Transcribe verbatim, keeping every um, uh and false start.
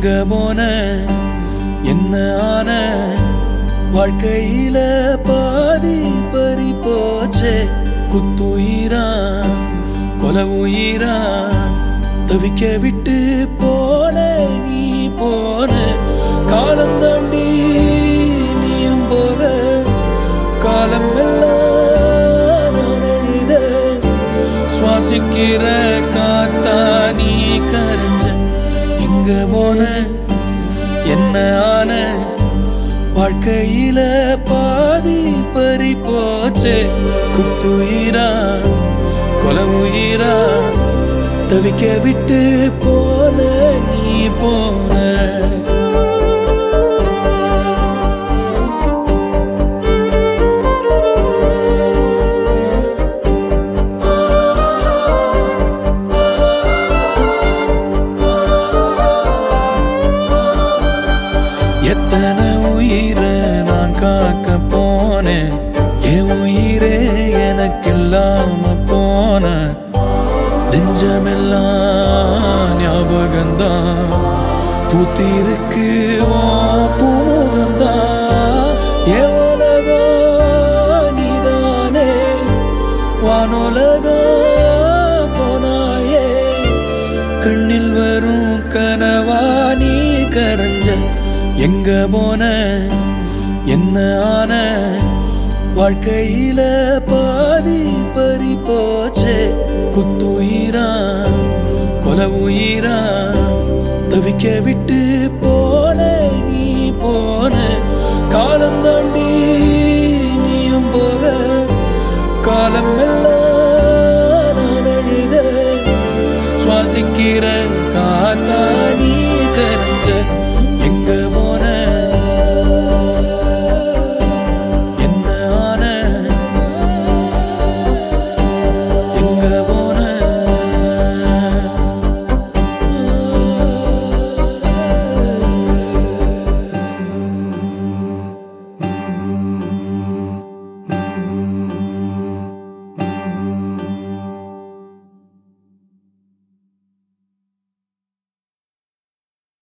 போன என்ன ஆன வாழ்க்கையில பாதி பறி போச்சே குத்துயிரா கொலை உயிரா தவிக்க விட்டு போன நீ போன காலம் தாண்டி நீயும் போக காலம் எல்லாம் நான் அழுத சுவாசிக்கிற காத்தா நீ கரைஞ்ச எங்க போன என்ன ஆன வாழ்க்கையில பாதி பறி போச்சே குத்துயிரா கொலை உயிரா தவிக்க விட்டு போன நீ போன எத்தனை உயிரை நான் காக்க போனேன் என் உயிரே எனக்கு இல்லாம போன நெஞ்சமெல்லாம் ஞாபகம்தான் பூத்திருக்கு பூமுகம்தான் என் உலகம் நீதானே வானுலகம் போனாயே கண்ணில் வரும் கனவா நீ கரைஞ்ச எங்க போன என்ன ஆன வாழ்க்கையில பாதி பறி போச்சே குத்துயிரா கொலை உயிரா தவிக்க விட்டு போன நீ போன காலம் தாண்டி நீயும் போக காலம் எல்லாம் நான் அழுத சுவாசிக்கிற காத்தா நீ கரை